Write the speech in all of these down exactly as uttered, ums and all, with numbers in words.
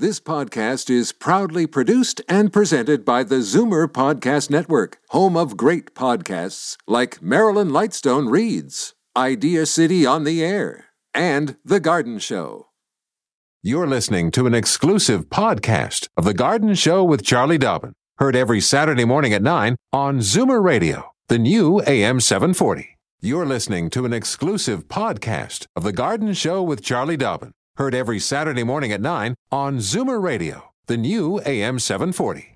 This podcast is proudly produced and presented by the Zoomer Podcast Network, home of great podcasts like Marilyn Lightstone Reads, Idea City on the Air, and The Garden Show. You're listening to an exclusive podcast of The Garden Show with Charlie Dobbin, heard every Saturday morning at nine on Zoomer Radio, the new A M seven forty. You're listening to an exclusive podcast of The Garden Show with Charlie Dobbin, heard every Saturday morning at nine on Zoomer Radio, the new A M seven forty.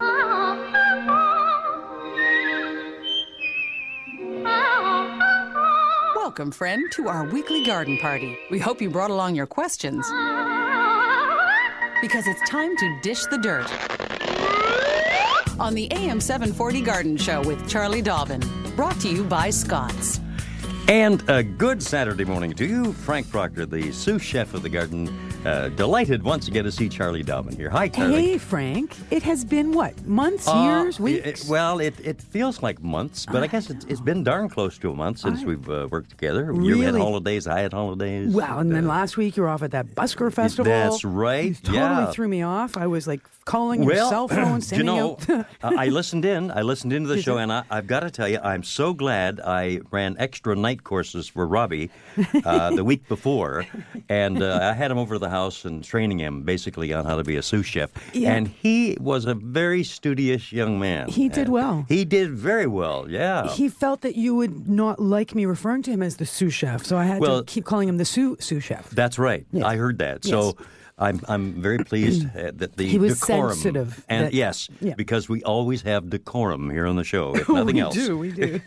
Welcome, friend, to our weekly garden party. We hope you brought along your questions, because it's time to dish the dirt on the A M seven forty Garden Show with Charlie Dobbin, brought to you by Scott's. And a good Saturday morning to you, Frank Proctor, the sous chef of the garden. Uh, delighted once again to see Charlie Dobbin here. Hi, Charlie. Hey, Frank. It has been, what, months, uh, years, weeks? It, well, it, it feels like months, but I guess it's, it's been darn close to a month since I, we've uh, worked together. Really? You had holidays, I had holidays. Well, and then uh, last week you were off at that Busker Festival. That's right, You totally yeah. threw me off. I was like calling well, your cell phone, you sending know, out... I listened in. I listened into the Did show, you? and I, I've got to tell you, I'm so glad I ran extra night courses for Robbie uh, the week before, and uh, I had him over to the house and training him basically on how to be a sous chef. Yeah. And he was a very studious young man. He did And well. He did very well, yeah. He felt that you would not like me referring to him as the sous chef, so I had Well, to keep calling him the sous, sous chef. That's right. Yes. I heard that. Yes. So I'm I'm very pleased uh, that the He was decorum sensitive and that- yes, yeah. because we always have decorum here on the show, if nothing we else. do, we do.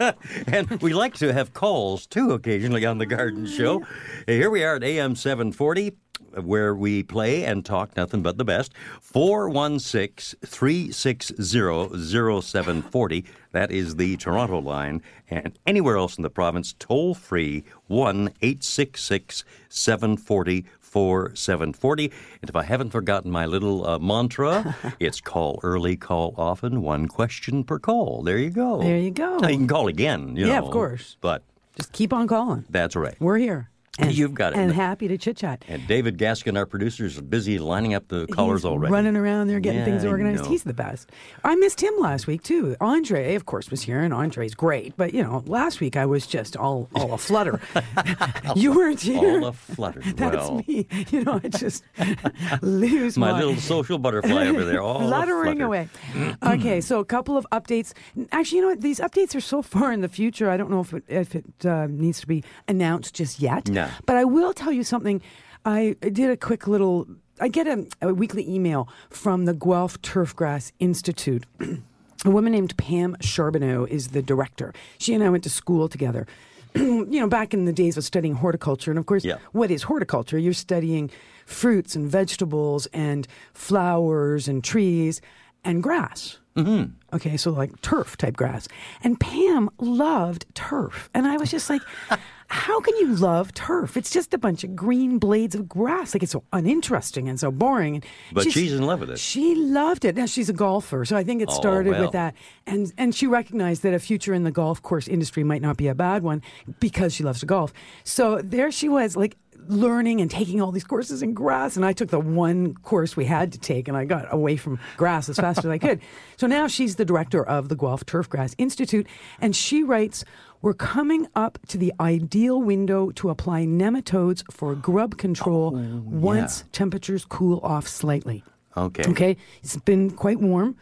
And we like to have calls too occasionally on the Garden Show. Here we are at A M seven forty. Where we play and talk nothing but the best. four one six, three six zero, zero seven four zero. That is the Toronto line. And anywhere else in the province, toll free, one eight six six, seven four zero, four seven four zero. And if I haven't forgotten my little uh, mantra, it's call early, call often, one question per call. There you go. There you go. Now, you can call again, you Yeah, know. of course. But Just keep on calling. that's right. We're here. And, You've got it. And happy to chit-chat. And David Gaskin, our producer, is busy lining up the callers He's already. running around there getting Yeah, things I organized. know. He's the best. I missed him last week, too. Andre, of course, was here, and Andre's great. But, you know, last week I was just all, all aflutter. You weren't here. All aflutter. That's well, me. You know, I just lose my my... little social butterfly over there, all fluttering aflutter. away. Okay, so a couple of updates. Actually, you know what? These updates are so far in the future. I don't know if it, if it uh, needs to be announced just yet. No. But I will tell you something. I did a quick little... I get a, a weekly email from the Guelph Turfgrass Institute. A woman named Pam Charbonneau is the director. She and I went to school together. You know, back in the days of studying horticulture. And of course, Yeah. what is horticulture? You're studying fruits and vegetables and flowers and trees and grass. Mm-hmm. Okay, so like turf type grass. And Pam loved turf. And I was just like, how can you love turf? It's just a bunch of green blades of grass. Like, it's so uninteresting and so boring. And But she's in love with it. She loved it. Now, she's a golfer, so I think it Oh, started well. with that. And and she recognized that a future in the golf course industry might not be a bad one because she loves to golf. So there she was, like, learning and taking all these courses in grass. And I took the one course we had to take, and I got away from grass as fast as I could. So now she's the director of the Guelph Turfgrass Institute, and she writes, we're coming up to the ideal window to apply nematodes for grub control Oh, once temperatures cool off slightly. Okay. Okay, it's been quite warm.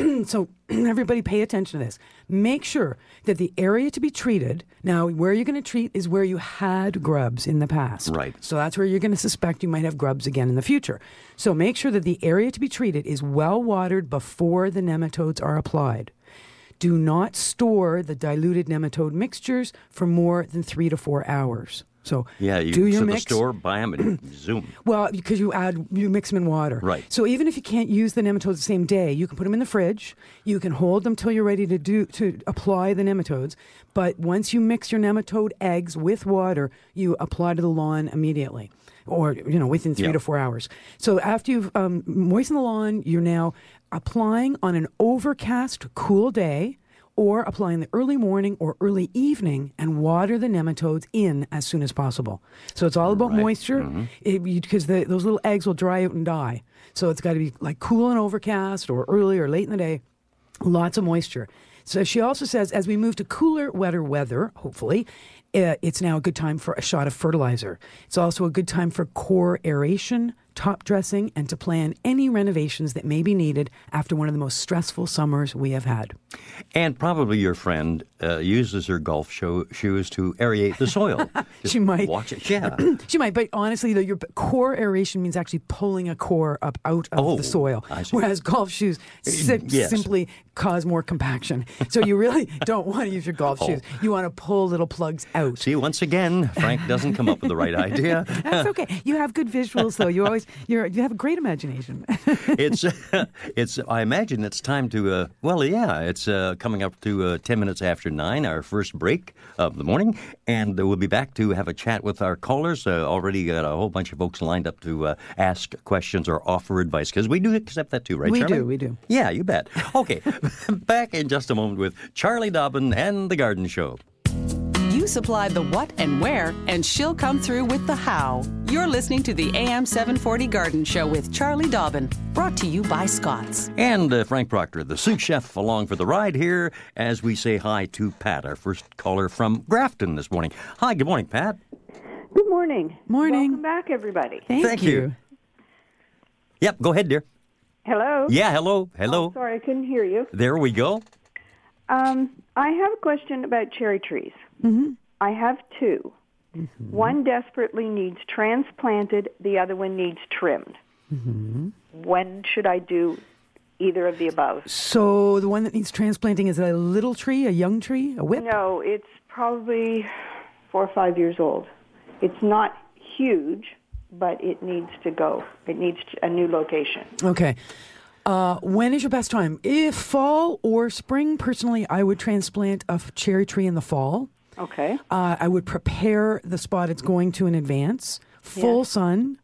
So everybody pay attention to this. Make sure that the area to be treated, now where you're going to treat is where you had grubs in the past. Right. So that's where you're going to suspect you might have grubs again in the future. So make sure that the area to be treated is well watered before the nematodes are applied. Do not store the diluted nematode mixtures for more than three to four hours. So Yeah, you do your to mix. the store, buy them, and zoom. Well, because you add, you mix them in water. Right. So even if you can't use the nematodes the same day, you can put them in the fridge. You can hold them till you're ready to do to apply the nematodes. But once you mix your nematode eggs with water, you apply to the lawn immediately, or you know within three Yeah. to four hours. So after you've um, moistened the lawn, you're now applying on an overcast, cool day. or apply in the early morning or early evening and water the nematodes in as soon as possible. So it's all about Right. moisture because the those little eggs will dry out and die. So it's got to be like cool and overcast or early or late in the day. Lots of moisture. So she also says as we move to cooler, wetter weather, hopefully, uh, it's now a good time for a shot of fertilizer. It's also a good time for core aeration, top dressing, and to plan any renovations that may be needed after one of the most stressful summers we have had. And probably your friend uh, uses her golf show, shoes to aerate the soil. Just She might. Watch it. Yeah. She might, but honestly, though, your core aeration means actually pulling a core up out of Oh, the soil, I see. whereas golf shoes si- Yes. simply cause more compaction. So you really don't want to use your golf shoes. You want to pull little plugs out. See, once again, Frank doesn't come up with the right idea. That's okay. You have good visuals, though. You always you're you have a great imagination. It's, it's. I imagine it's time to. Uh, well, yeah, it's uh, coming up to uh, ten minutes after nine, our first break of the morning, and uh, we'll be back to have a chat with our callers. Uh, already got a whole bunch of folks lined up to uh, ask questions or offer advice because we do accept that too, right? We Charlie? do, we do. Yeah, you bet. Okay, back in just a moment with Charlie Dobbin and the Garden Show. You supply the what and where, and she'll come through with the how. You're listening to the A M seven forty Garden Show with Charlie Dobbin, brought to you by Scott's. And uh, Frank Proctor, the sous chef, along for the ride here as we say hi to Pat, our first caller from Grafton this morning. Hi, good morning, Pat. Good morning. Morning. Welcome back, everybody. Thank, Thank you. Yep, go ahead, dear. Hello. Yeah, hello, hello. Oh, sorry, I couldn't hear you. There we go. Um, I have a question about cherry trees. Mm-hmm. I have two. Mm-hmm. One desperately needs transplanted. The other one needs trimmed. Mm-hmm. When should I do either of the above? So the one that needs transplanting is a little tree, a young tree, a whip? No, it's probably four or five years old. It's not huge, but it needs to go. It needs a new location. Okay. Uh, when is your best time? If fall or spring, personally, I would transplant a f- cherry tree in the fall. Okay. Uh, I would prepare the spot it's going to in advance. Full Yes. sun,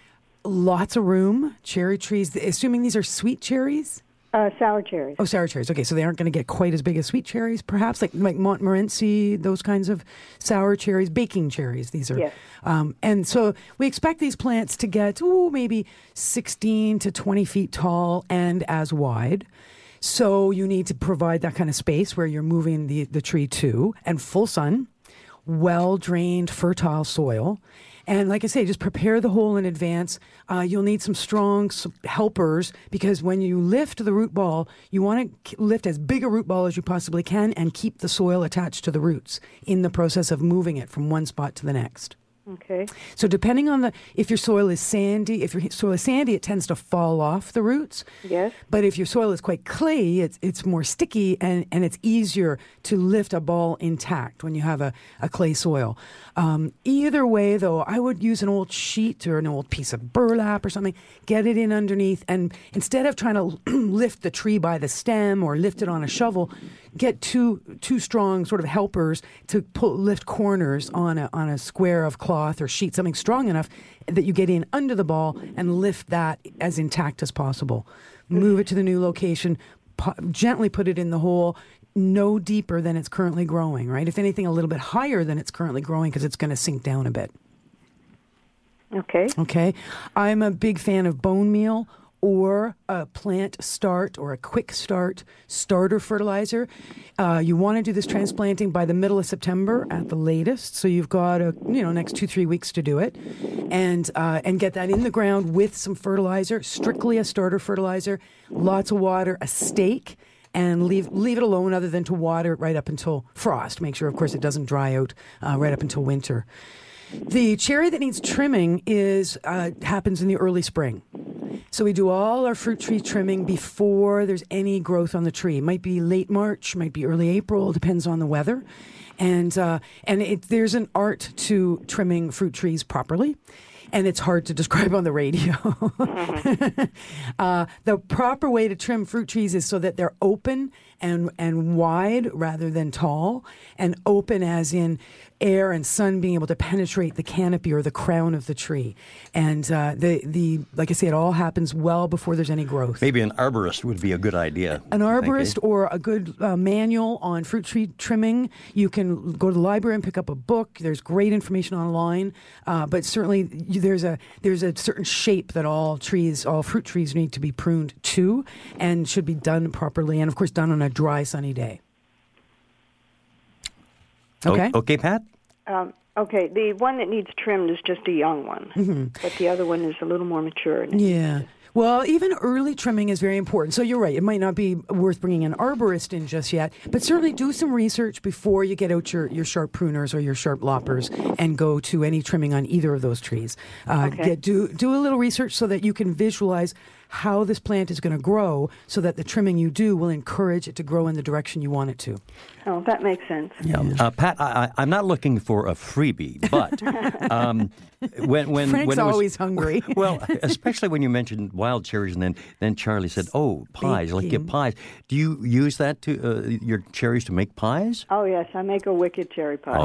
lots of room, cherry trees. Assuming these are sweet cherries? Uh, sour cherries. Oh, sour cherries. Okay, so they aren't going to get quite as big as sweet cherries, perhaps, like like Montmorency, those kinds of sour cherries, baking cherries. These are, Yes. um, and so we expect these plants to get ooh, maybe sixteen to twenty feet tall and as wide. So you need to provide that kind of space where you're moving the the tree to, and full sun, well drained, fertile soil. And like I say, just prepare the hole in advance. Uh, you'll need some strong s- helpers because when you lift the root ball, you want to lift as big a root ball as you possibly can and keep the soil attached to the roots in the process of moving it from one spot to the next. Okay. So depending on the, if your soil is sandy, if your soil is sandy, it tends to fall off the roots. Yes. But if your soil is quite clayey, it's it's more sticky and, and it's easier to lift a ball intact when you have a, a clay soil. Um, either way, though, I would use an old sheet or an old piece of burlap or something, get it in underneath, and instead of trying to lift the tree by the stem or lift it on a shovel, get two two strong sort of helpers to pull, lift corners on a on a square of cloth or sheet, something strong enough that you get in under the ball and lift that as intact as possible. Move it to the new location, pu- gently put it in the hole, no deeper than it's currently growing, right? If anything, a little bit higher than it's currently growing because it's going to sink down a bit. Okay. Okay. I'm a big fan of bone meal or a plant start or a quick start starter fertilizer. Uh, you want to do this transplanting by the middle of September at the latest. So you've got a you know next two, three weeks to do it. And uh, and get that in the ground with some fertilizer, strictly a starter fertilizer, lots of water, a stake, and leave leave it alone other than to water it right up until frost. Make sure, of course, it doesn't dry out uh, right up until winter. The cherry that needs trimming is uh, happens in the early spring. So we do all our fruit tree trimming before there's any growth on the tree. It might be late March, might be early April, depends on the weather. And uh, and it, there's an art to trimming fruit trees properly. And it's hard to describe on the radio. uh, the proper way to trim fruit trees is so that they're open and and wide rather than tall, and open as in air and sun being able to penetrate the canopy or the crown of the tree. And uh, the the like I say, it all happens well before there's any growth. Maybe an arborist would be a good idea. An arborist or a good uh, manual on fruit tree trimming. You can go to the library and pick up a book. There's great information online, uh, but certainly there's a there's a certain shape that all trees, all fruit trees, need to be pruned to, and should be done properly, and of course done on a dry, sunny day. Okay. O- okay, Pat? Um, okay, the one that needs trimmed is just a young one, mm-hmm. but the other one is a little more mature. Yeah. Well, even early trimming is very important. So you're right. It might not be worth bringing an arborist in just yet, but certainly do some research before you get out your, your sharp pruners or your sharp loppers and go to any trimming on either of those trees. Uh, okay. get, do, do a little research so that you can visualize how this plant is going to grow so that the trimming you do will encourage it to grow in the direction you want it to. Oh, that makes sense. Yeah. Uh, Pat, I, I, I'm not looking for a freebie, but um, when when Frank's when it was, always hungry. Well, especially when you mentioned wild cherries, and then then Charlie said, "Oh, pies! Like get pies." Do you use that to uh, your cherries to make pies? Oh yes, I make a wicked cherry pie.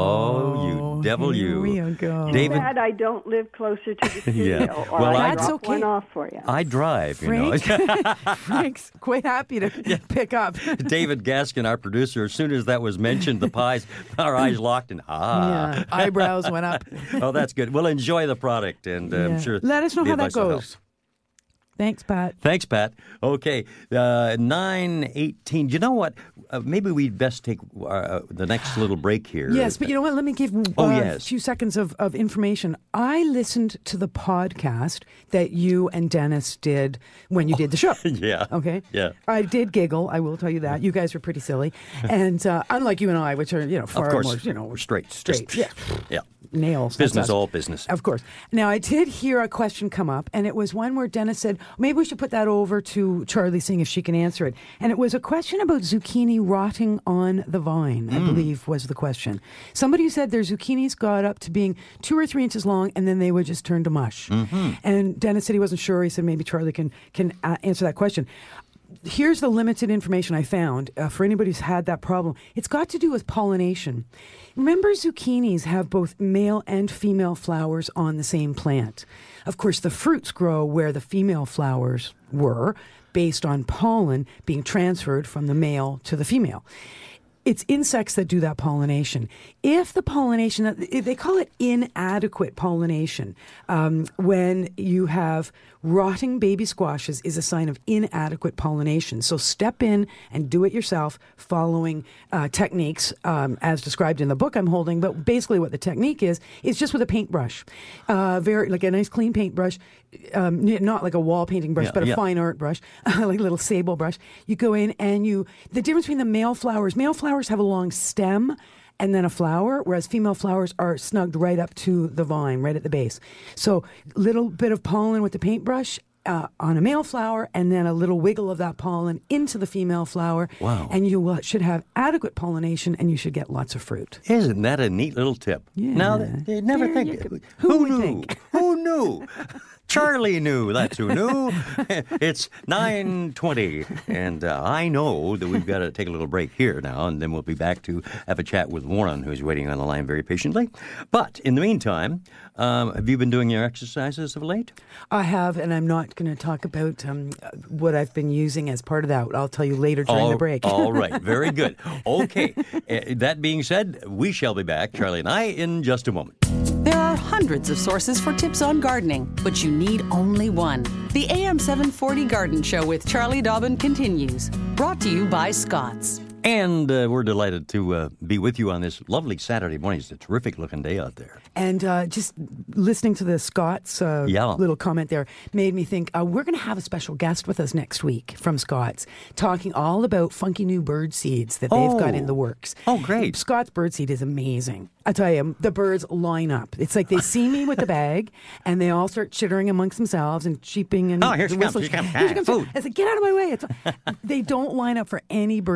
Oh, you devil, here you! we go. David, Glad I don't live closer to the studio, Yeah. or Well, I I- drop That's okay. one off for you. I drive. You Frank, know. Frank's quite happy to pick up. David Gaskin, our producer, as soon as that was mentioned, the pies, our eyes locked and ah. Yeah, eyebrows went up. Oh, that's good. We'll enjoy the product, and uh, I'm Yeah. sure. Let us know the how that advice will help. goes. Thanks, Pat. Thanks, Pat. Okay, uh, nine eighteen. Do you know what? Uh, maybe we'd best take uh, the next little break here. Yes, but you know what? Let me give uh, Oh, a yes. few seconds of, of information. I listened to the podcast that you and Dennis did when you did the show. Yeah. Okay? Yeah. I did giggle, I will tell you that. You guys were pretty silly. And uh, unlike you and I, which are, you know, far Of course, more, you know, we're straight. straight. Just- yeah. Yeah. Nails. that's Business, us. all business. Of course. Now, I did hear a question come up, and it was one where Dennis said, maybe we should put that over to Charlie, seeing if she can answer it. And it was a question about zucchini rotting on the vine, I believe was the question. Somebody said their zucchinis got up to being two or three inches long, and then they would just turn to mush. Mm-hmm. And Dennis said he wasn't sure. He said maybe Charlie can, can uh, answer that question. Here's the limited information I found uh, for anybody who's had that problem. It's got to do with pollination. Remember, zucchinis have both male and female flowers on the same plant. Of course, the fruits grow where the female flowers were, based on pollen being transferred from the male to the female. It's insects that do that pollination. If the pollination, they call it inadequate pollination, um, when you have rotting baby squashes is a sign of inadequate pollination. So step in and do it yourself, following uh, techniques um, as described in the book I'm holding. But basically what the technique is, is just with a paintbrush, uh, very like a nice clean paintbrush, um, not like a wall painting brush, Yeah, but a yeah. fine art brush, like a little sable brush. You go in and you, the difference between the male flowers, male flowers have a long stem and then a flower, whereas female flowers are snugged right up to the vine, right at the base. So little bit of pollen with the paintbrush uh, on a male flower, and then a little wiggle of that pollen into the female flower. Wow. And you will, should have adequate pollination, and you should get lots of fruit. Isn't that a neat little tip? Yeah. Now, they never There think. you go. Who, Who would knew? think? Who knew? Charlie knew. That's who knew. It's nine twenty, and uh, I know that we've got to take a little break here now, and then we'll be back to have a chat with Warren, who's waiting on the line very patiently. But in the meantime, um, have you been doing your exercises of late? I have, and I'm not going to talk about um, what I've been using as part of that. I'll tell you later during all, the break. all right. Very good. Okay. Uh, that being said, we shall be back, Charlie and I, in just a moment. There are hundreds of sources for tips on gardening, but you need only one. The A M seven forty Garden Show with Charlie Dobbin continues. Brought to you by Scott's. And uh, we're delighted to uh, be with you on this lovely Saturday morning. It's a terrific looking day out there. And uh, just listening to the Scott's uh, Yeah. little comment there made me think uh, we're going to have a special guest with us next week from Scott's, talking all about funky new bird seeds that they've got Oh. in the works. Oh, great. Scott's bird seed is amazing. I tell you, the birds line up. It's like they see me with the bag, and they all start chittering amongst themselves and cheeping. And Oh, here she comes, whistling. here she comes. Here she Ah, comes. food. I said, get out of my way. It's, they don't line up for any bird seed the way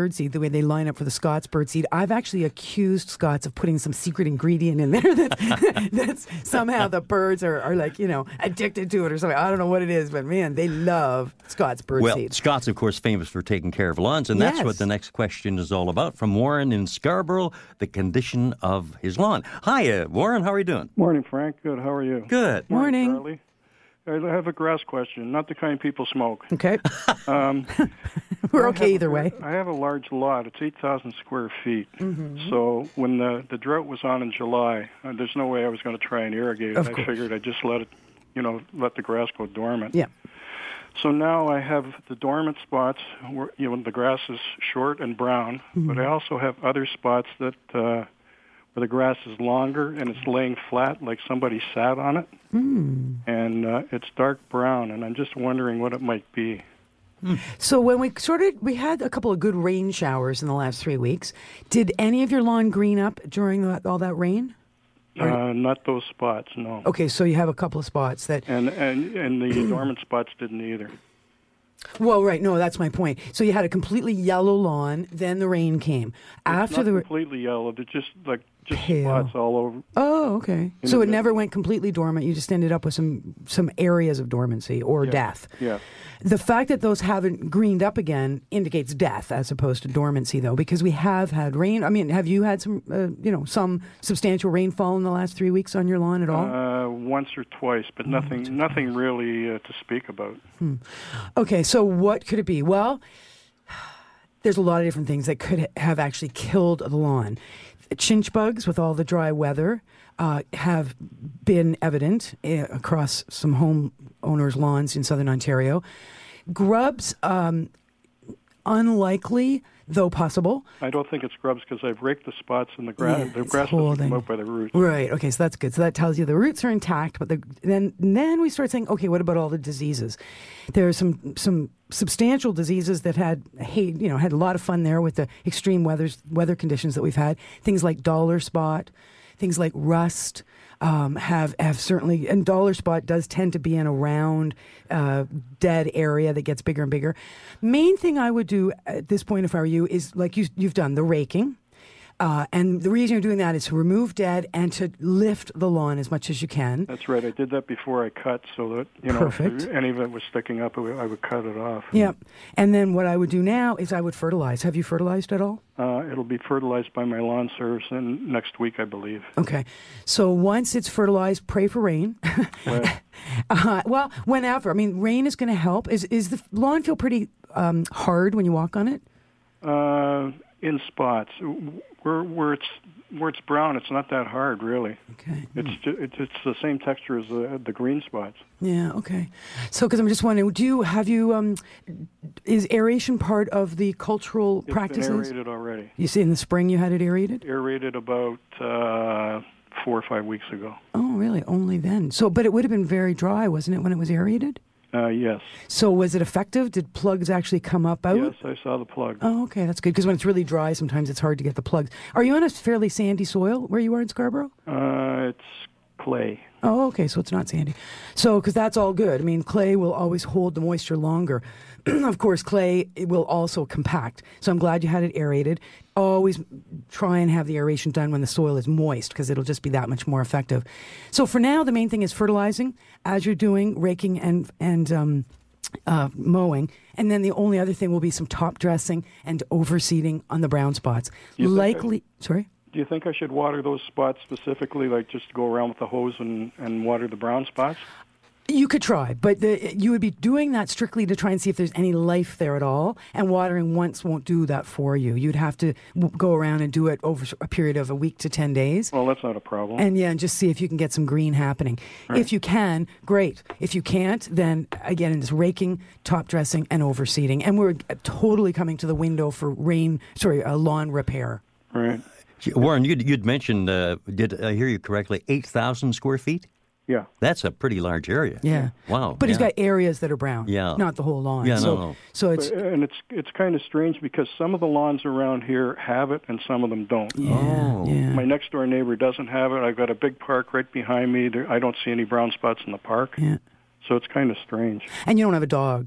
they line up for the Scots birdseed. I've actually accused Scots of putting some secret ingredient in there that that's somehow the birds are, are like, you know, addicted to it or something. I don't know what it is, but man, they love Scots birdseed. Well, Scott's, of course, famous for taking care of lawns, and that's Yes. what the next question is all about. From Warren in Scarborough, the condition of his lawn. Hi, uh, Warren. How are you doing? Morning, Frank. Good. How are you? Good. Morning. Charlie. I have a grass question, not the kind people smoke. Okay. Um, We're I okay have- either way. I have a large lot. It's eight thousand square feet. Mm-hmm. So when the, the drought was on in July, uh, there's no way I was going to try and irrigate it. Of I course. figured I'd just let it, you know, let the grass go dormant. Yeah. So now I have the dormant spots where, you know, the grass is short and brown, Mm-hmm. but I also have other spots that uh, where the grass is longer and it's laying flat like somebody sat on it. Mm. And uh, it's dark brown, and I'm just wondering what it might be. So when we sort of, we had a couple of good rain showers in the last three weeks. Did any of your lawn green up during that, all that rain? Uh, not those spots, no. Okay, so you have a couple of spots that... And and and the dormant spots didn't either. Well, right, no, that's my point. So you had a completely yellow lawn, then the rain came. After Not the... ra- completely yellow. They're just like just Pale. spots all over. Oh, okay. In So the it never middle. went completely dormant. You just ended up with some some areas of dormancy or Yeah. death. Yeah. The fact that those haven't greened up again indicates death as opposed to dormancy, though, because we have had rain. I mean, have you had some, uh, you know, some substantial rainfall in the last three weeks on your lawn at all? Uh, once or twice, but nothing nothing really uh, to speak about. Okay, so what could it be? Well, there's a lot of different things that could have actually killed the lawn. Chinch bugs with all the dry weather uh, have been evident uh, across some home owners' lawns in southern Ontario. Grubs, um, unlikely, though possible. I don't think it's grubs because I've raked the spots in the grass. Yeah, the it's grass doesn't holding. come out by the roots. Right. Okay. So that's good. So that tells you the roots are intact, but the, then then we start saying, okay, what about all the diseases? There are some some substantial diseases that had hey, you know had a lot of fun there with the extreme weathers weather conditions that we've had. Things like dollar spot, things like rust. Um, have have certainly, and dollar spot does tend to be in a round, uh, dead area that gets bigger and bigger. Main thing I would do at this point, if I were you, is like you, you've done the raking. Uh, and the reason you're doing that is to remove dead and to lift the lawn as much as you can. That's right. I did that before I cut, so that you know, Perfect. if any of it was sticking up, I would, I would cut it off. Yeah. And then what I would do now is I would fertilize. Have you fertilized at all? Uh, it'll be fertilized by my lawn service in next week, I believe. Okay. So once it's fertilized, pray for rain. Right. uh, well, whenever. I mean, rain is going to help. Is is the lawn feel pretty um, hard when you walk on it? Uh, in spots, where where it's where it's brown, it's not that hard, really. Okay. It's ju- it's it's the same texture as the the green spots. Yeah. Okay. So, because I'm just wondering, do you have you um, is aeration part of the cultural It's practices? been aerated already. You see, in the spring you had it aerated. Aerated about uh, four or five weeks ago. Oh, really? Only then. So, but it would have been very dry, wasn't it, when it was aerated? Uh, yes. So, was it effective? Did plugs actually come up out? Yes, I saw the plug. Oh, okay, that's good. Because when it's really dry, sometimes it's hard to get the plugs. Are you on a fairly sandy soil where you are in Scarborough? Uh, it's clay. Oh, okay, so it's not sandy. So, because that's all good. I mean, clay will always hold the moisture longer. Of course, clay it will also compact. So I'm glad you had it aerated. Always try and have the aeration done when the soil is moist because it'll just be that much more effective. So for now, the main thing is fertilizing as you're doing raking and and um, uh, mowing. And then the only other thing will be some top dressing and overseeding on the brown spots. You think I- Likely, sorry? Do you think I should water those spots specifically, like just go around with the hose and, and water the brown spots? You could try, but the, you would be doing that strictly to try and see if there's any life there at all. And watering once won't do that for you. You'd have to w- go around and do it over a period of a week to ten days. Well, that's not a problem. And yeah, and just see if you can get some green happening. Right. If you can, great. If you can't, then again, it's raking, top dressing, and overseeding. And we're totally coming to the window for rain, sorry, uh, lawn repair. Right. Warren, you'd, you'd mentioned, uh, did I hear you correctly, eight thousand square feet? Yeah. That's a pretty large area. Yeah. Wow. But he's yeah. got areas that are brown. Yeah. Not the whole lawn. Yeah, so, no, no. So it's, But- and it's it's kind of strange because some of the lawns around here have it and some of them don't. yeah, Oh. yeah. My next door neighbor doesn't have it. I've got a big park right behind me. There, I don't see any brown spots in the park. Yeah. So it's kind of strange. And you don't have a dog.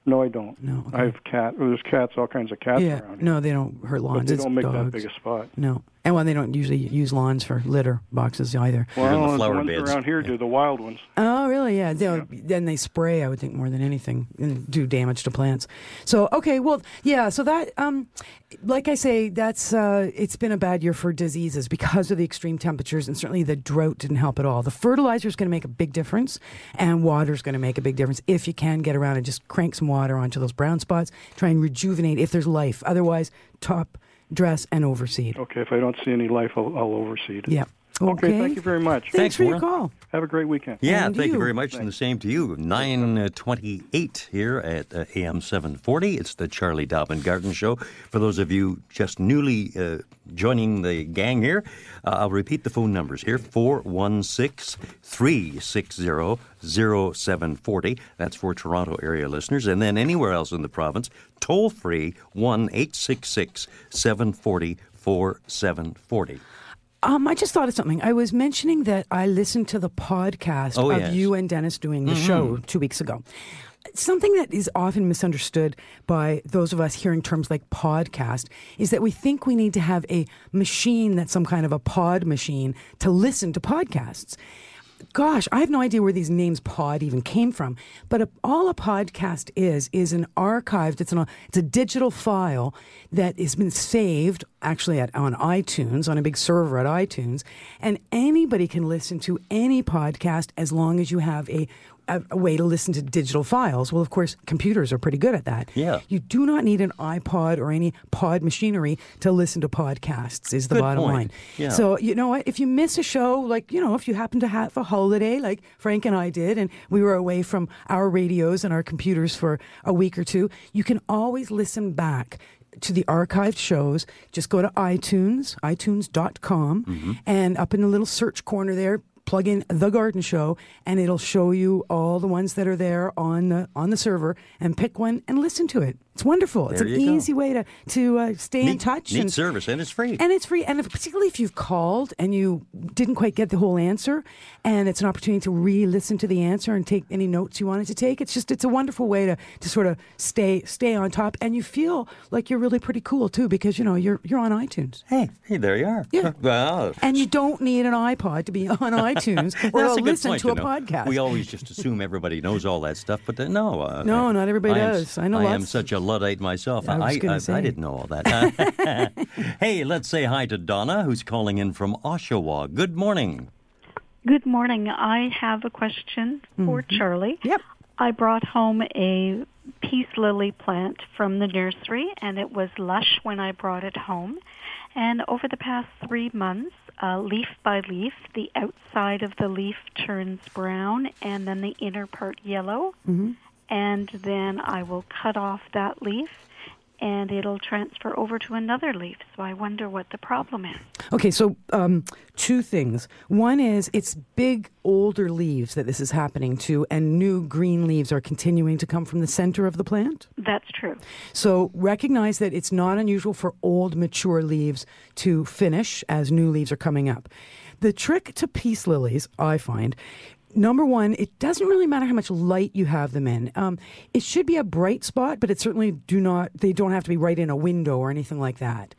No, I don't. No, okay. I have cat. Well, there's cats, all kinds of cats Yeah, around. no, they don't hurt lawns. But they It's don't make dogs. that big a spot. No, and well, they don't usually use lawns for litter boxes either. Well, in the the flower ones beds. around here do, the wild ones. Oh, really? Yeah. They'll, Then they spray, I would think, more than anything, and do damage to plants. So, okay, well, yeah. So that, um, like I say, that's uh, it's been a bad year for diseases because of the extreme temperatures, and certainly the drought didn't help at all. The fertilizer is going to make a big difference, and water is going to make a big difference if you can get around and just crank some water onto those brown spots. Try and rejuvenate if there's life. Otherwise, top dress and overseed. Okay, if I don't see any life, I'll, I'll overseed it. Yeah. Okay, thank you very much. Thanks, Thanks, for your Warren. call. Have a great weekend. Yeah, And thank you you. very much, and the same to you. nine twenty-eight here at uh, A M seven forty. It's the Charlie Dobbin Garden Show. For those of you just newly uh, joining the gang here, uh, I'll repeat the phone numbers here. four one six, three six zero, zero seven four zero. That's for Toronto area listeners. And then anywhere else in the province, toll free, one eight six six, seven four zero, four seven four zero. Um, I just thought of something. I was mentioning that I listened to the podcast Oh, of yes. you and Dennis doing the show two weeks ago. Something that is often misunderstood by those of us hearing terms like podcast is that we think we need to have a machine that's some kind of a pod machine to listen to podcasts. Gosh, I have no idea where these names pod even came from. But a, all a podcast is, is an archived, it's, an, it's a digital file that has been saved actually at, on iTunes, on a big server at iTunes. And anybody can listen to any podcast as long as you have a A, a way to listen to digital files. Well, of course, computers are pretty good at that. Yeah. You do not need an iPod or any pod machinery to listen to podcasts, is the Good bottom point. line. Yeah. So, you know what? If you miss a show, like, you know, if you happen to have a holiday, like Frank and I did, and we were away from our radios and our computers for a week or two, you can always listen back to the archived shows. Just go to iTunes, itunes dot com, Mm-hmm. and up in the little search corner there, plug in The Garden Show, and it'll show you all the ones that are there on the on the server, and pick one and listen to it. It's wonderful. It's There an you go. easy way to to uh, stay in Neat, touch. neat and, service, and it's free. and it's free. And if, particularly if you've called and you didn't quite get the whole answer, and it's an opportunity to re-listen to the answer and take any notes you wanted to take, it's just it's a wonderful way to, to sort of stay stay on top, and you feel like you're really pretty cool too, because you know you're you're on iTunes. Hey, hey, there you are. Yeah. Well, And you don't need an iPod to be on iTunes or that's to a good listen point, to you a know. podcast. We always just assume everybody knows all that stuff, but uh, no. Uh, No, not everybody I am, does. I know I am lots. such a Luddite myself. I was gonna I, say. I didn't know all that. Hey, let's say hi to Donna, who's calling in from Oshawa. Good morning. Good morning. I have a question for Charlie. Yep. I brought home a peace lily plant from the nursery, and it was lush when I brought it home. And over the past three months, uh, leaf by leaf, the outside of the leaf turns brown, and then the inner part yellow. Mm-hmm. And then I will cut off that leaf, and it'll transfer over to another leaf. So I wonder what the problem is. Okay, so um, two things. One is it's big, older leaves that this is happening to, and new green leaves are continuing to come from the center of the plant. That's true. So recognize that it's not unusual for old, mature leaves to finish as new leaves are coming up. The trick to peace lilies, I find, number one, it doesn't really matter how much light you have them in. Um, it should be a bright spot, but it certainly do not. They don't have to be right in a window or anything like that.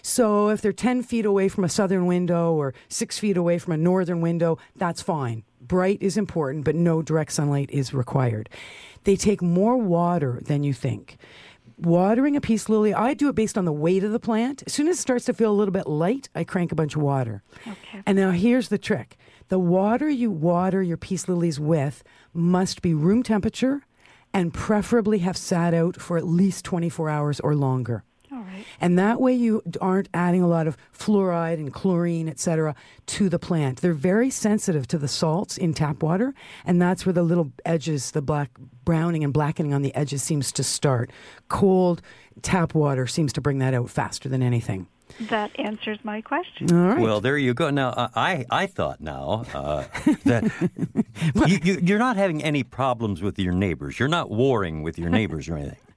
So if they're ten feet away from a southern window or six feet away from a northern window, that's fine. Bright is important, but no direct sunlight is required. They take more water than you think. Watering a peace lily, I do it based on the weight of the plant. As soon as it starts to feel a little bit light, I crank a bunch of water. Okay. And now here's the trick. The water you water your peace lilies with must be room temperature and preferably have sat out for at least twenty-four hours or longer. All right. And that way you aren't adding a lot of fluoride and chlorine, et cetera, to the plant. They're very sensitive to the salts in tap water, and that's where the little edges, the black browning and blackening on the edges seems to start. Cold tap water seems to bring that out faster than anything. That answers my question. All right. Well, there you go. Now, uh, I I thought now uh, that you, you, you're not having any problems with your neighbors. You're not warring with your neighbors or anything.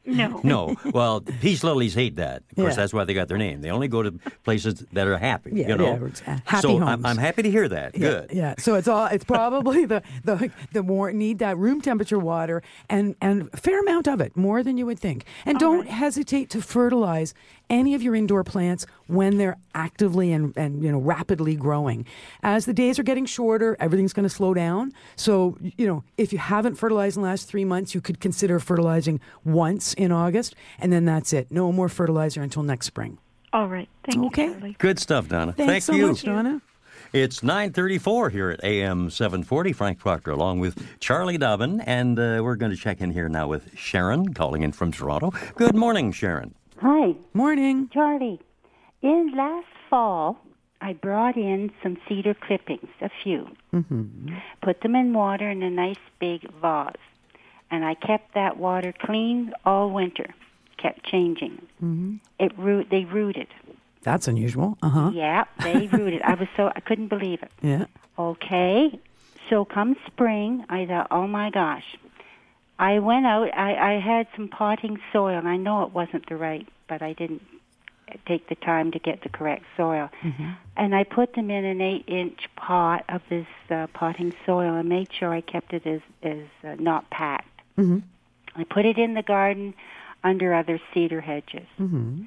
No. No. Well, peace lilies hate that. Of course, Yeah. that's why they got their name. They only go to places that are happy. Yeah, you know. yeah, it's, uh, happy so homes. I'm, I'm happy to hear that. Yeah, Good. Yeah. So it's all it's probably the the the more need that room temperature water and and a fair amount of it, more than you would think. And don't hesitate to fertilize any of your indoor plants when they're actively and, and you know rapidly growing. As the days are getting shorter, everything's going to slow down. So, you know, if you haven't fertilized in the last three months, you could consider fertilizing once in August, and then that's it. No more fertilizer until next spring. All right. Thank Okay. you, Charlie. Good stuff, Donna. Thanks Thank so you. much, Donna. It's nine thirty-four here at A M seven forty. Frank Proctor along with Charlie Dobbin. And uh, we're going to check in here now with Sharon calling in from Toronto. Good morning, Sharon. Hi, Morning. Charlie. In last fall, I brought in some cedar clippings, a few. Mm-hmm. Put them in water in a nice big vase. And I kept that water clean all winter. Kept changing. Mm-hmm. It root. They rooted. That's unusual. Uh huh. Yeah, they rooted. I was so I couldn't believe it. Yeah. Okay, so come spring, I thought, oh my gosh. I went out. I, I had some potting soil, and I know it wasn't the right, but I didn't take the time to get the correct soil. Mm-hmm. And I put them in an eight-inch pot of this uh, potting soil and made sure I kept it as as uh, not packed. Mm-hmm. I put it in the garden under other cedar hedges. Mm-hmm.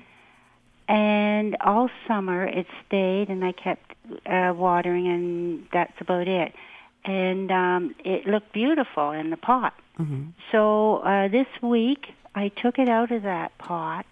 And all summer it stayed, and I kept uh, watering, and that's about it. And um, it looked beautiful in the pot. Mm-hmm. So uh, this week I took it out of that pot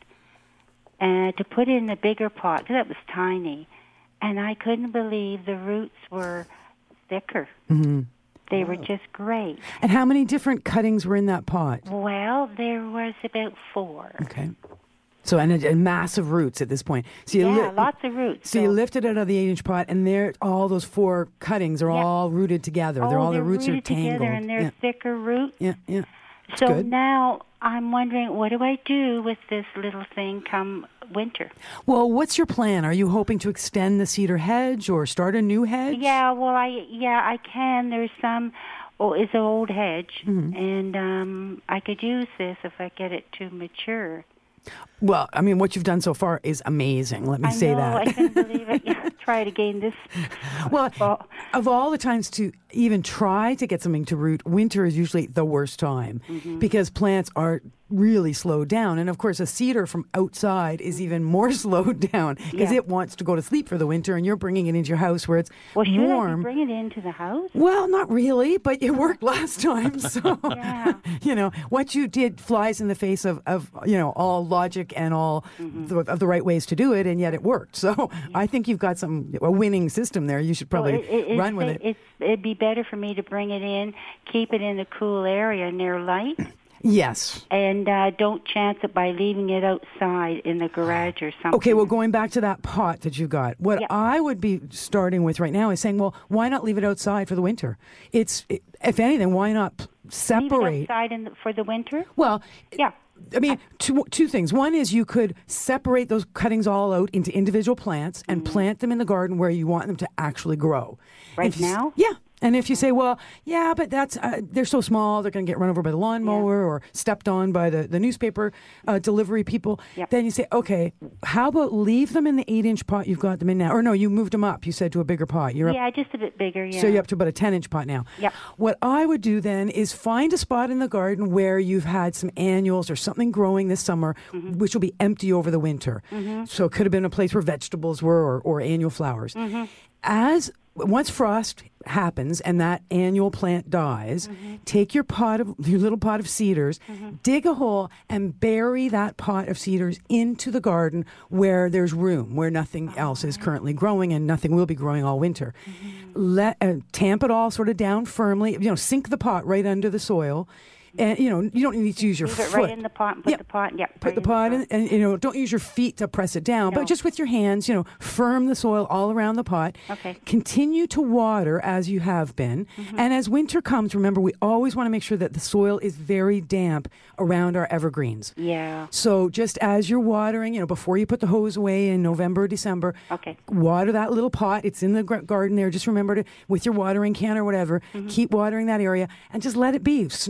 and to put it in a bigger pot because it was tiny, and I couldn't believe the roots were thicker. Mm-hmm. They were just great. And how many different cuttings were in that pot? Well, there was about four. Okay. So, and, and massive roots at this point. So you Yeah, li- lots of roots. So, you lifted it out of the eight-inch pot, and there, all those four cuttings are Yeah. all rooted together. Oh, they're all they're the roots are rooted tangled. together, and they're yeah. thicker roots. yeah, yeah. That's So good. now I'm wondering, what do I do with this little thing come winter? Well, what's your plan? Are you hoping to extend the cedar hedge or start a new hedge? Yeah, well, I yeah I can. There's some. Oh, it's an old hedge, Mm-hmm. and um, I could use this if I get it to mature. Well, I mean, what you've done so far is amazing. Let me I say know, that. I couldn't believe it. Yeah, try it again this Well, fall. of all the times to even try to get something to root, winter is usually the worst time Mm-hmm. because plants are really slowed down. And of course, a cedar from outside is even more slowed down because Yeah. it wants to go to sleep for the winter, and you're bringing it into your house where it's Well, should I warm. be bring it into the house? Well, not really, but it worked last time. So, Yeah. you know, what you did flies in the face of, of you know, all logic and all Mm-hmm. the, of the right ways to do it, and yet it worked. So I think you've got some a winning system there. You should probably Well, it, it, run with it's, it. It's, it'd be better for me to bring it in, keep it in a cool area near light, Yes. and uh, don't chance it by leaving it outside in the garage or something. Okay, well, going back to that pot that you got, what Yeah. I would be starting with right now is saying, well, why not leave it outside for the winter? It's, it, if anything, why not p- Leave separate? it outside in the, for the winter? Well, Yeah. I mean, two, two things. One is you could separate those cuttings all out into individual plants and plant them in the garden where you want them to actually grow. Right If you s- now? Yeah. And if you say, well, yeah, but that's uh, they're so small, they're going to get run over by the lawnmower or stepped on by the, the newspaper uh, delivery people, Yep. then you say, okay, how about leave them in the eight-inch pot you've got them in now? Or no, you moved them up, you said, to a bigger pot. You're up Yeah, just a bit bigger, yeah. so you're up to about a ten-inch pot now. Yep. What I would do then is find a spot in the garden where you've had some annuals or something growing this summer, Mm-hmm. which will be empty over the winter. So it could have been a place where vegetables were or, or annual flowers. Mm-hmm. As once frost happens and that annual plant dies, Mm-hmm. take your pot of your little pot of cedars, dig a hole and bury that pot of cedars into the garden where there's room, where nothing else is currently growing and nothing will be growing all winter. Let uh, tamp it all sort of down firmly. You know, sink the pot right under the soil. And, you know, you don't need to use your Leave it foot. right in the pot and put Yeah. the pot, yeah. Put right the in pot in, and, you know, don't use your feet to press it down, No. but just with your hands, you know, firm the soil all around the pot. Okay. Continue to water as you have been. Mm-hmm. And as winter comes, remember, we always want to make sure that the soil is very damp around our evergreens. Yeah. So just as you're watering, you know, before you put the hose away in November or December, Okay. water that little pot. It's in the gr- garden there. Just remember to, with your watering can or whatever, Mm-hmm. keep watering that area and just let it be. Snow will fall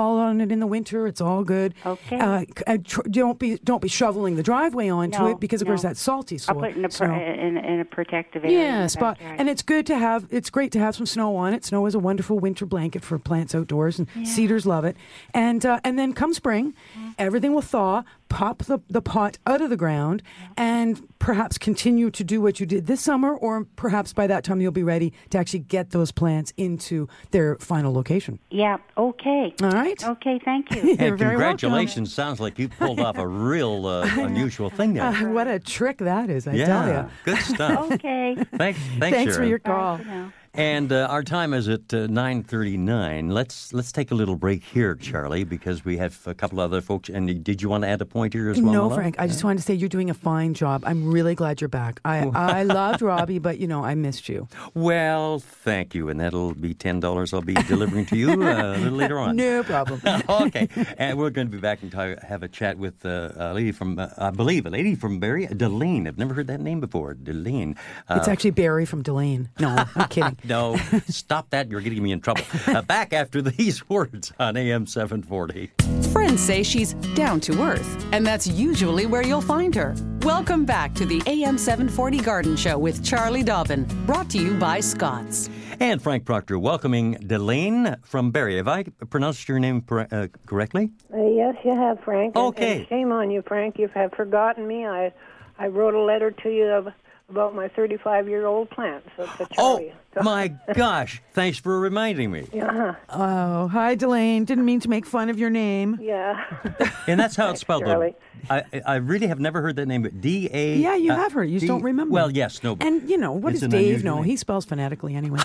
fall on it in the winter. It's all good. Okay. Uh, c- uh, tr- don't be don't be shoveling the driveway onto No, it because of no. course that's salty I'll soil. put it in a, snow. pro- in, in a protective area. in Yeah, the spot. backyard. And it's good to have. It's great to have some snow on it. Snow is a wonderful winter blanket for plants outdoors, and cedars love it. And uh, and then come spring, everything will thaw. Pop the, the pot out of the ground, and perhaps continue to do what you did this summer, or perhaps by that time you'll be ready to actually get those plants into their final location. Yeah, okay. All right. Okay, thank you. You're And very congratulations. Sounds like you pulled off a real uh, unusual thing there. welcome. Uh, what a trick that is, I tell yeah, you. good stuff. Okay. Thanks, thanks, Thanks for Sharon. your call. Bye for now. And uh, our time is at uh, nine thirty-nine. Let's let's take a little break here, Charlie, because we have a couple other folks. And did you want to add a point here as well? No, Mala? Frank. I just wanted to say you're doing a fine job. I'm really glad you're back. I I loved Robbie, but you know I missed you. Well, thank you, and that'll be ten dollars. I'll be delivering to you uh, a little later on. No problem. Okay, and we're going to be back and talk, have a chat with uh, a lady from, uh, I believe, a lady from Barrie, Delane. I've never heard that name before, Delane. Uh, It's actually Barry from Delane. No, I'm kidding. no, stop that. You're getting me in trouble. Uh, back after these words on A M seven forty. Friends say she's down to earth, and that's usually where you'll find her. Welcome back to the A M seven forty Garden Show with Charlie Dobbin, brought to you by Scott's. And Frank Proctor welcoming Delane from Barrie. Have I pronounced your name per- uh, correctly? Uh, yes, you have, Frank. And- Okay. And shame on you, Frank. You have forgotten me. I, I wrote a letter to you of, about my thirty-five-year-old plant. So to Charlie. Oh, my gosh. Thanks for reminding me. Yeah. Oh, hi, Delane. Didn't mean to make fun of your name. Yeah. And that's how it's spelled. though. Charlie. I, I really have never heard that name, but D A. Yeah, you uh, have heard it. You just D- don't remember. Well, yes, no. But And, you know, what it's does an Dave unusual know? name. He spells phonetically anyway.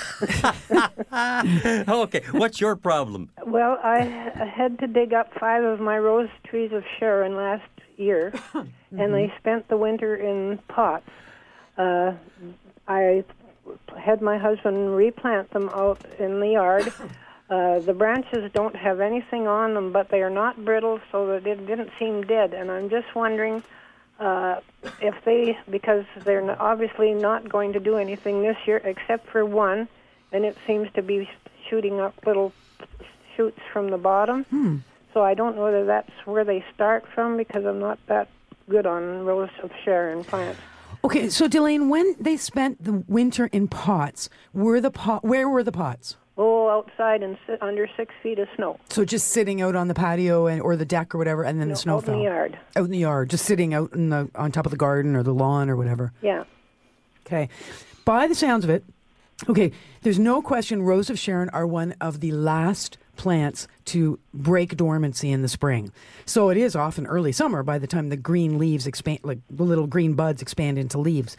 Okay, what's your problem? Well, I I had to dig up five of my rose trees of Sharon last year, and they spent the winter in pots. Uh, I had my husband replant them out in the yard. Uh, the branches don't have anything on them, but they are not brittle, so that it didn't seem dead. And I'm just wondering uh, if they, because they're n- obviously not going to do anything this year except for one, and it seems to be shooting up little shoots from the bottom. Hmm. So I don't know whether that's where they start from, because I'm not that good on Rose of Sharon plants. Okay, so Delane, when they spent the winter in pots, were the pot? Where were the pots? Oh, outside and sit under six feet of snow. So just sitting out on the patio and or the deck or whatever, and then No, the snow out fell in the yard. out in the yard, just sitting out in the on top of the garden or the lawn or whatever. Yeah. Okay, by the sounds of it, okay, there's no question. Rose of Sharon are one of the last plants to break dormancy in the spring. So it is often early summer by the time the green leaves expand, like the little green buds expand into leaves.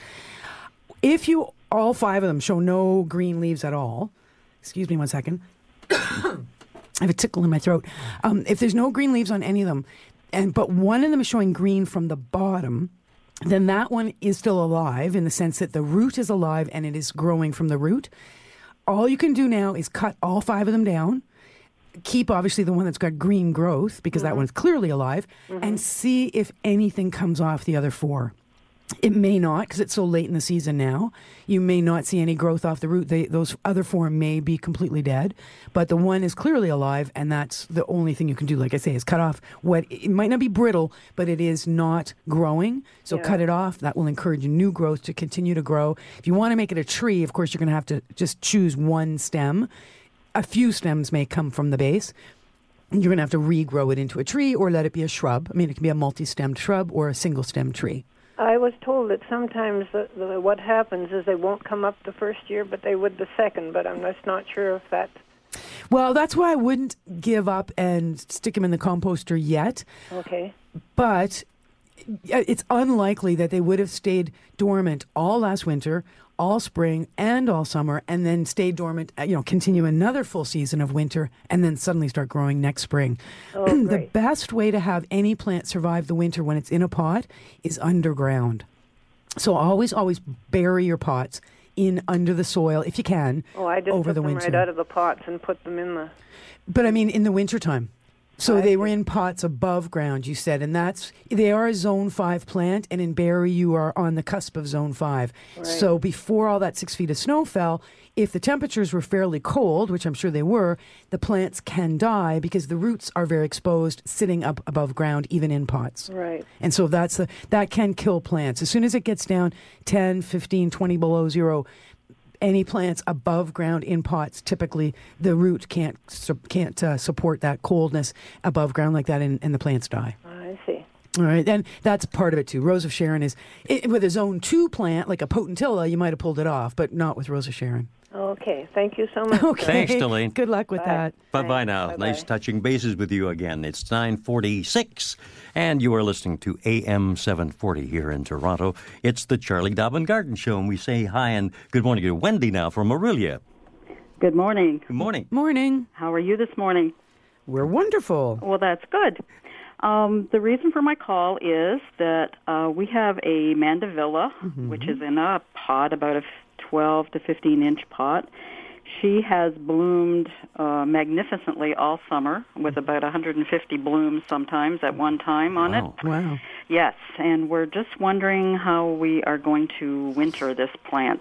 If you, all five of them, show no green leaves at all, excuse me one second, I have a tickle in my throat. Um, if there's no green leaves on any of them, and but one of them is showing green from the bottom, then that one is still alive in the sense that the root is alive and it is growing from the root. All you can do now is cut all five of them down, keep obviously the one that's got green growth because that one's clearly alive, and see if anything comes off the other four. It may not, because it's so late in the season now. You may not see any growth off the root. They, those other four may be completely dead, but the one is clearly alive, and that's the only thing you can do. Like I say, is cut off what it might not be brittle, but it is not growing. So Yeah. cut it off. That will encourage new growth to continue to grow. If you want to make it a tree, of course, you're going to have to just choose one stem. A few stems may come from the base. You're going to have to regrow it into a tree or let it be a shrub. I mean, it can be a multi-stemmed shrub or a single-stem tree. I was told that sometimes the, the, what happens is they won't come up the first year, but they would the second. But I'm just not sure if that. Well, that's why I wouldn't give up and stick them in the composter yet. Okay. But it's unlikely that they would have stayed dormant all last winter, all spring, and all summer, and then stay dormant, you know, continue another full season of winter, and then suddenly start growing next spring. Oh, The great. best way to have any plant survive the winter when it's in a pot is underground. So always, always bury your pots in under the soil if you can Oh, I just over took the them winter. right out of the pots and put them in the. But I mean, in the wintertime. So they were in pots above ground, you said, and that's they are a zone five plant, and in Barrie you are on the cusp of zone five. Right. So before all that six feet of snow fell, if the temperatures were fairly cold, which I'm sure they were, the plants can die because the roots are very exposed sitting up above ground, even in pots. Right. And so that's the, that can kill plants. As soon as it gets down ten, fifteen, twenty below zero, any plants above ground in pots, typically the root can't su- can't uh, support that coldness above ground like that, and, and the plants die. I see. All right, and that's part of it too. Rose of Sharon is it, with a zone two plant like a potentilla, you might have pulled it off, but not with Rose of Sharon. Okay. Thank you so much. Okay. Thanks, Delane. Good luck with Bye. that. Bye-bye Thanks. now. Bye-bye. Nice touching bases with you again. It's nine forty-six, and you are listening to A M seven forty here in Toronto. It's the Charlie Dobbin Garden Show, and we say hi and good morning to Wendy now from Orillia. Good morning. Good morning. Morning. How are you this morning? We're wonderful. Well, that's good. Um, the reason for my call is that uh, we have a mandevilla, Mm-hmm. which is in a pot, about a twelve to fifteen inch pot. She has bloomed uh, magnificently all summer with about one hundred fifty blooms sometimes at one time on Wow. it. Wow. Yes, and we're just wondering how we are going to winter this plant.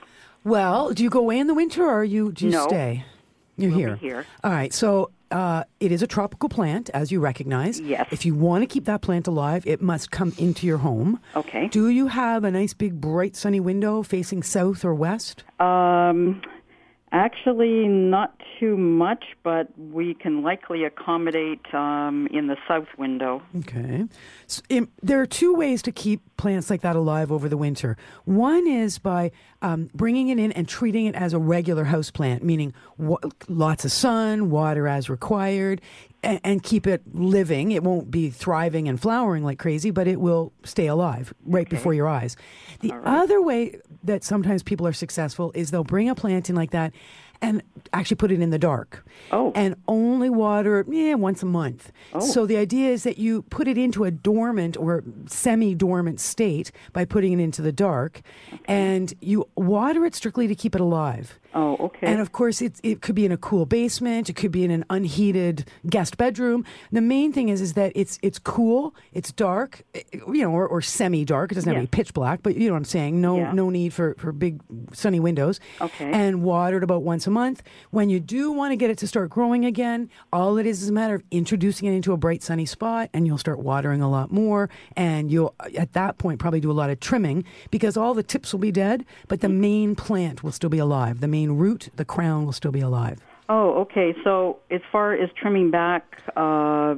Well, do you go away in the winter or are you do you No. stay? You're We'll be here. here. All right. So uh, it is a tropical plant, as you recognize. Yes. If you want to keep that plant alive, it must come into your home. Okay. Do you have a nice big bright sunny window facing south or west? Um, actually, not too much, but we can likely accommodate um, in the south window. Okay. So, um, there are two ways to keep plants like that alive over the winter. One is by um, bringing it in and treating it as a regular house plant, meaning wa- lots of sun, water as required, and, and keep it living. It won't be thriving and flowering like crazy, but it will stay alive right before your eyes. The other way that sometimes people are successful is they'll bring a plant in like that and actually put it in the dark. Oh. And only water it yeah, once a month. Oh. So the idea is that you put it into a dormant or semi-dormant state by putting it into the dark, and you water it strictly to keep it alive. Oh, okay. And of course, it, it could be in a cool basement. It could be in an unheated guest bedroom. The main thing is is that it's it's cool, it's dark, you know, or, or semi-dark. It doesn't have Yeah. to be pitch black, but you know what I'm saying. No Yeah. no need for, for big sunny windows. Okay. And watered about once a month. When you do want to get it to start growing again, all it is is a matter of introducing it into a bright sunny spot, and you'll start watering a lot more. And you'll at that point probably do a lot of trimming because all the tips will be dead, but the main plant will still be alive. The main root, the crown will still be alive. Oh, okay. So as far as trimming back, uh,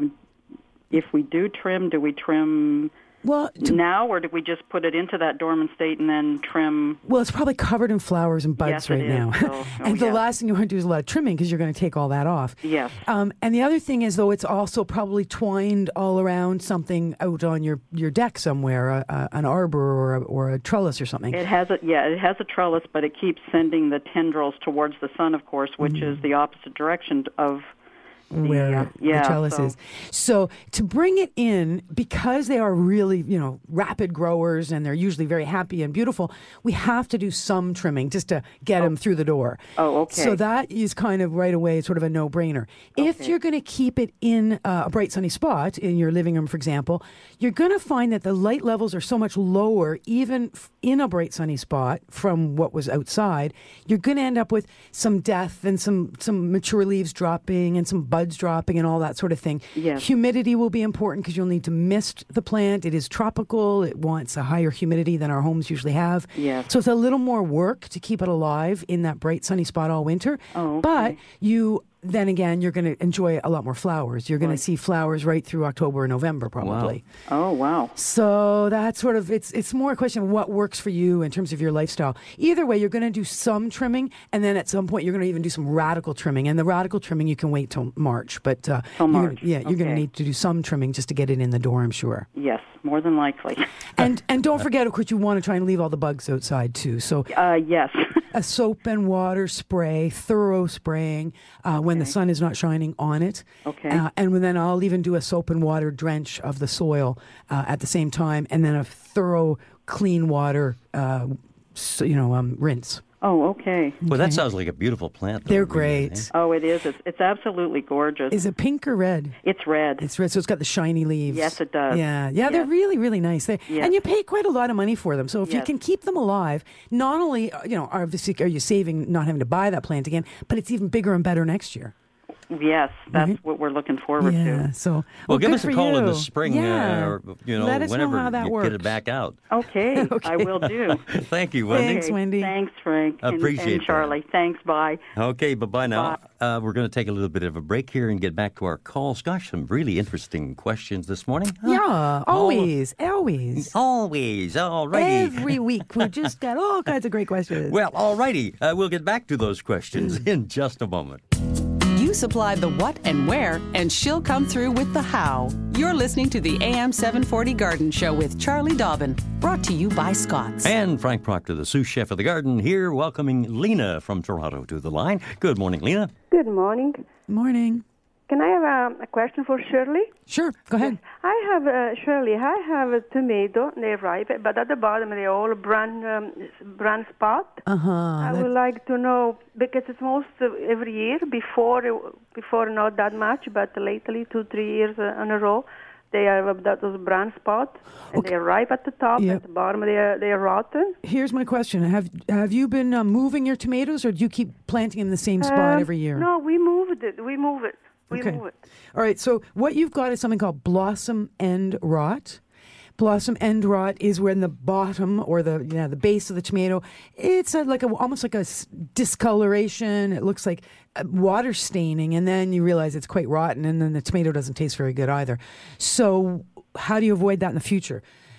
if we do trim, do we trim Well, to, now, or do we just put it into that dormant state and then trim? well, it's probably covered in flowers and buds Yes, right it is. now. So- oh, and the yeah. last thing you want to do is a lot of trimming because you're going to take all that off. Yes. Um, and the other thing is, though, it's also probably twined all around something out on your, your deck somewhere, a, a, an arbor or a, or a trellis or something. It has a yeah, it has a trellis, but it keeps sending the tendrils towards the sun, of course, which is the opposite direction of the, where uh, yeah, the trellis so- is. So to bring it in, because they are really, you know, rapid growers and they're usually very happy and beautiful, we have to do some trimming just to get them through the door. Oh, okay. So that is kind of right away sort of a no-brainer. If Okay. you're going to keep it in uh, a bright sunny spot, in your living room, for example, you're going to find that the light levels are so much lower, even f- in a bright sunny spot from what was outside, you're going to end up with some death and some, some mature leaves dropping and some buds dropping and all that sort of thing. Yes. Humidity will be important because you'll need to mist the plant. It is tropical. It wants a higher humidity than our homes usually have. Yes. So it's a little more work to keep it alive in that bright sunny spot all winter. Oh, okay. But you then again, you're going to enjoy a lot more flowers. You're going Right. to see flowers right through October and November probably. Oh, wow. So that's sort of, it's it's more a question of what works for you in terms of your lifestyle. Either way, you're going to do some trimming, and then at some point you're going to even do some radical trimming. And the radical trimming you can wait till March. But uh, Till you're gonna- March. yeah, you're going to Okay. need to do some trimming just to get it in the door, I'm sure. Yes, more than likely. And and don't forget, of course, you want to try and leave all the bugs outside too. So Uh, yes. a soap and water spray, thorough spraying uh, when the Okay. sun is not shining on it. Okay. Uh, and then I'll even do a soap and water drench of the soil uh, at the same time, and then a thorough clean water, uh, so, you know, um, rinse. Oh, okay. Well, that sounds like a beautiful plant. Though, They're really, great. eh? Oh, it is. It's, it's absolutely gorgeous. Is it pink or red? It's red. It's red, so it's got the shiny leaves. Yes, it does. Yeah, yeah, they're Yes. really, really nice. They, Yes. And you pay quite a lot of money for them. So if you Yes. can keep them alive, not only uh, you know, obviously, are you saving not having to buy that plant again, but it's even bigger and better next year. Yes, that's Right? what we're looking forward Yeah. to. So Well, well, give good us a for call in the you. spring, Yeah. uh, or you know, Let us whenever know how that you works. get it back out. Okay, I will do. Thank you, Wendy. Thanks, Wendy. Thanks, Frank. and- Appreciate and, that. Charlie. Thanks. Bye. Okay, bye-bye now. Uh, we're going to take a little bit of a break here and get back to our calls. Gosh, some really interesting questions this morning. Huh? Yeah, always, always. Always, all righty. Every week, we've just got all kinds of great questions. Well, all righty. Uh, we'll get back to those questions in just a moment. You supply the what and where, and she'll come through with the how. You're listening to the A M seven forty Garden Show with Charlie Dobbin, brought to you by Scott's. And Frank Proctor, the sous chef of the garden, here welcoming Lena from Toronto to the line. Good morning, Lena. Good morning. Morning. Can I have a, a question for Shirley? Sure, go ahead. I have, uh, Shirley, I have a tomato, they're ripe, but at the bottom they're all brown, um, brown spot. Uh-huh. I would like to know, because it's most of every year, before before not that much, but lately, two, three years uh, in a row, they have that those brown spots, and Okay. they're ripe at the top, Yep. at the bottom they are, they are rotten. Here's my question. Have have you been uh, moving your tomatoes, or do you keep planting in the same spot Um, every year? No, we moved it, we move it, we Okay. move it. All right, so what you've got is something called blossom end rot. Blossom end rot is when the bottom or the yeah, the base of the tomato, it's a, like a, almost like a s- discoloration. It looks like uh, water staining, and then you realize it's quite rotten, and then the tomato doesn't taste very good either. So how do you avoid that in the future?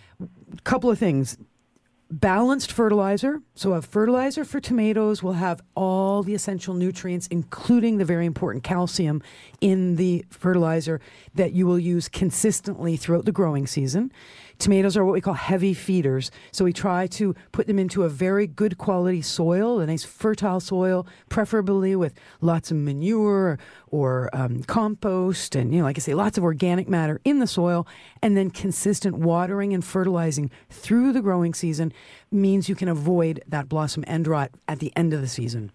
A couple of things. Balanced fertilizer. So a fertilizer for tomatoes will have all the essential nutrients, including the very important calcium in the fertilizer that you will use consistently throughout the growing season. Tomatoes are what we call heavy feeders. So we try to put them into a very good quality soil, a nice fertile soil, preferably with lots of manure or um, compost and, you know, like I say, lots of organic matter in the soil. And then consistent watering and fertilizing through the growing season means you can avoid that blossom end rot at the end of the season.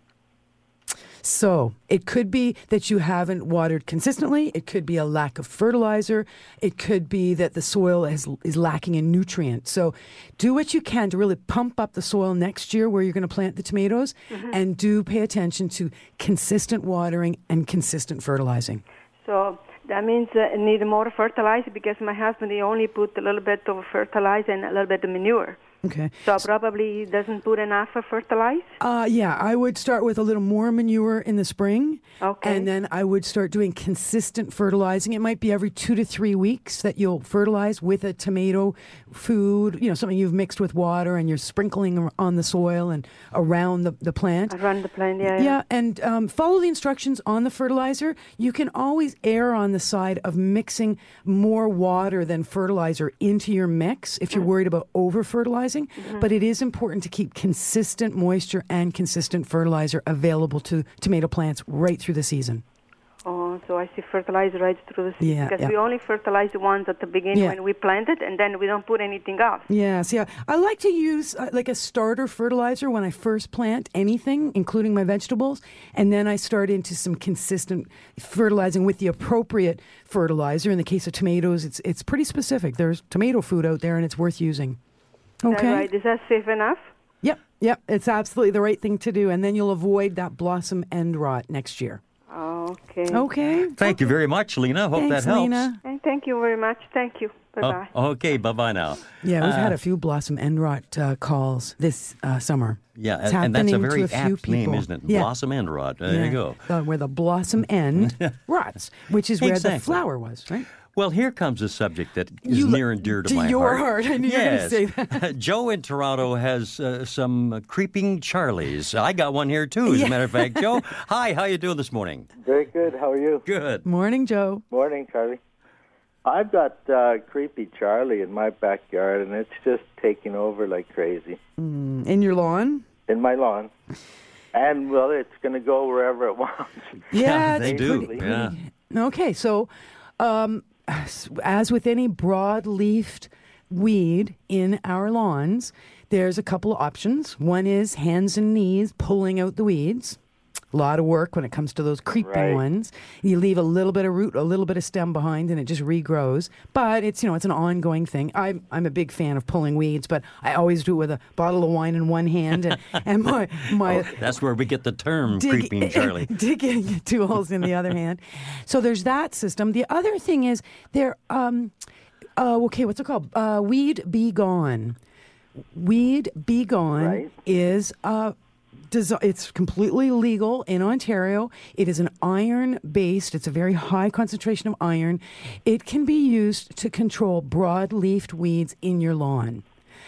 So it could be that you haven't watered consistently. It could be a lack of fertilizer. It could be that the soil is, is lacking in nutrients. So do what you can to really pump up the soil next year where you're going to plant the tomatoes, Mm-hmm. and do pay attention to consistent watering and consistent fertilizing. So that means uh, I need more fertilizer, because my husband, he only put a little bit of fertilizer and a little bit of manure. Okay. So probably he doesn't put enough of fertilizer. Uh, yeah, I would start with a little more manure in the spring. Okay. And then I would start doing consistent fertilizing. It might be every two to three weeks that you'll fertilize with a tomato food, you know, something you've mixed with water, and you're sprinkling on the soil and around the, the plant. Around the plant, yeah. Yeah, and um, follow the instructions on the fertilizer. You can always err on the side of mixing more water than fertilizer into your mix if you're worried about over-fertilizing. Mm-hmm. But it is important to keep consistent moisture and consistent fertilizer available to tomato plants right through the season. Oh, so I see fertilizer right through the season. Yeah, because yeah. we only fertilize the ones at the beginning Yeah. when we plant it, and then we don't put anything else. Yes, yeah. I like to use uh, like a starter fertilizer when I first plant anything, including my vegetables, and then I start into some consistent fertilizing with the appropriate fertilizer. In the case of tomatoes, it's it's pretty specific. There's tomato food out there, and it's worth using. Is that Okay. right? Is that safe enough? Yep, yep. It's absolutely the right thing to do, and then you'll avoid that blossom end rot next year. Okay. Okay. Thank you very much, Lena. Hope Thanks, that helps. Lena. And thank you very much. Thank you. Bye-bye. Oh, okay, bye-bye now. Yeah, we've Uh, had a few blossom end rot uh, calls this uh, summer. Yeah, It's and, and that's a happening very to a few apt name, people. isn't it? Yeah. Blossom end rot. There Yeah. you go. Uh, where the blossom end rots, which is where Exactly. the flower was, right? Well, here comes a subject that is You- near and dear to, to my your heart. heart. I knew you were gonna yes. say that. Joe in Toronto has uh, some uh, creeping Charlies. I got one here too, as a matter of fact. Joe, hi, how you doing this morning? Very good. How are you? Good. Morning, Joe. Morning, Charlie. I've got uh, creepy Charlie in my backyard, and it's just taking over like crazy. Mm, in your lawn? In my lawn. And, well, it's going to go wherever it wants. Yeah, they it's do. pretty- Yeah. Okay, so um, as as with any broad-leafed weed in our lawns, there's a couple of options. One is hands and knees pulling out the weeds. A lot of work when it comes to those creeping Right. ones. You leave a little bit of root, a little bit of stem behind, and it just regrows. But it's, you know, it's an ongoing thing. I'm I'm a big fan of pulling weeds, but I always do it with a bottle of wine in one hand and, and my my Oh, that's where we get the term dig- creeping Charlie. digging tools in the other hand. So there's that system. The other thing is there. Um, uh, okay, what's it called? Uh, Weed Be Gone. Weed Be Gone Right. is uh, desi- it's completely legal in Ontario. It is an iron-based. It's a very high concentration of iron. It can be used to control broad-leafed weeds in your lawn.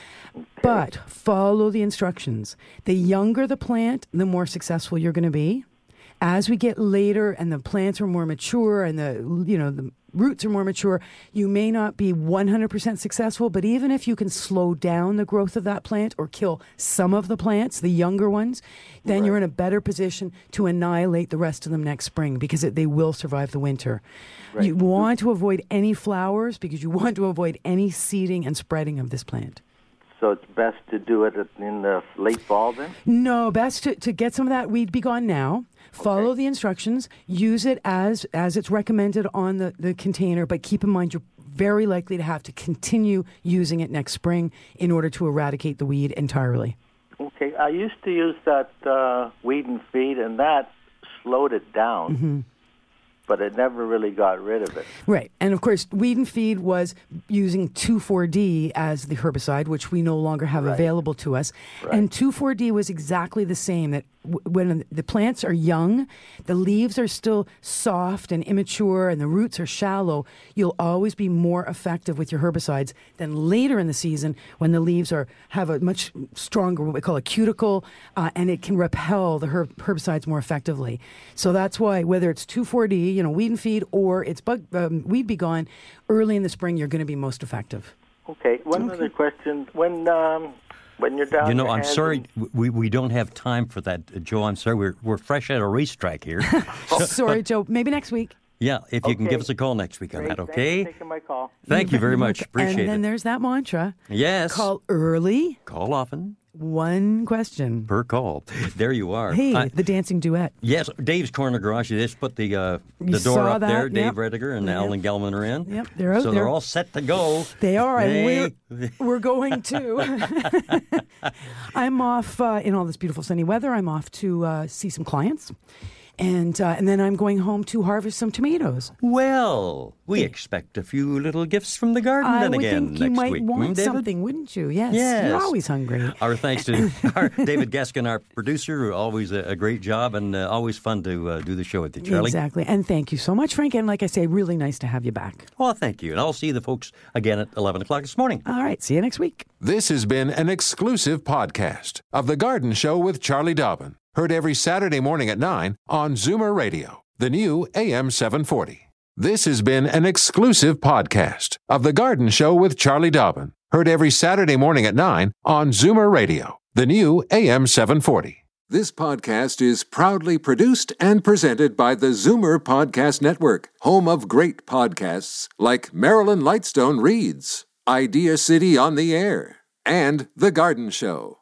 But follow the instructions. The younger the plant, the more successful you're going to be. As we get later and the plants are more mature and the you know the roots are more mature, you may not be one hundred percent successful, but even if you can slow down the growth of that plant or kill some of the plants, the younger ones, then Right. you're in a better position to annihilate the rest of them next spring because it, they will survive the winter. Right. You want to avoid any flowers because you want to avoid any seeding and spreading of this plant. So it's best to do it in the late fall then? No, best to, to get some of that weed be gone now. Follow Okay. the instructions. Use it as as it's recommended on the, the container, but keep in mind you're very likely to have to continue using it next spring in order to eradicate the weed entirely. Okay, I used to use that uh, weed and feed, and that slowed it down, Mm-hmm. but it never really got rid of it. Right. And of course, Weed and Feed was using two four D as the herbicide, which we no longer have Right. available to us. Right. And two four D was exactly the same, that w- when the plants are young, the leaves are still soft and immature, and the roots are shallow, you'll always be more effective with your herbicides than later in the season when the leaves are have a much stronger, what we call a cuticle, uh, and it can repel the herb- herbicides more effectively. So that's why, whether it's two four D, you know, Weed and Feed, or it's bug um, Weed Be Gone, early in the spring, you're going to be most effective. Okay, one other question. When um, when you're down You know, your I'm hands sorry, and- we, we don't have time for that, uh, Joe. I'm sorry, we're we're fresh out of racetrack here. Sorry, Joe. Maybe next week. Yeah, if you can Okay. give us a call next week on Great, that, thanks okay? for taking my call. Thank you very much. And Appreciate then it. there's that mantra. Yes. Call early, Call often one question. per call. There you are. Hey, I- the dancing duet. yes, Dave's Corner Garage. You just put the uh, You the door saw up that, there. Dave yep. Rediger and Yep. Alan Gelman are in. Yep, they're out So there. they're all set to go. They are, and Hey. we're, we're going to. I'm off uh, in all this beautiful sunny weather. I'm off to uh, see some clients. And uh, and then I'm going home to harvest some tomatoes. Well, we expect a few little gifts from the garden I then would again think you next might week. want Hmm, David? something, wouldn't you? Yes. Yes. You're always hungry. Our thanks to our David Gaskin, our producer, always a, a great job and uh, always fun to uh, do the show with you, Charlie. Exactly. And thank you so much, Frank. And like I say, really nice to have you back. Well, thank you. And I'll see the folks again at eleven o'clock this morning. All right. See you next week. This has been an exclusive podcast of The Garden Show with Charlie Dobbin. Heard every Saturday morning at nine on Zoomer Radio, the new A M seven forty. This has been an exclusive podcast of The Garden Show with Charlie Dobbin. Heard every Saturday morning at nine on Zoomer Radio, the new A M seven forty. This podcast is proudly produced and presented by the Zoomer Podcast Network, home of great podcasts like Marilyn Lightstone Reads, Idea City on the Air, and The Garden Show.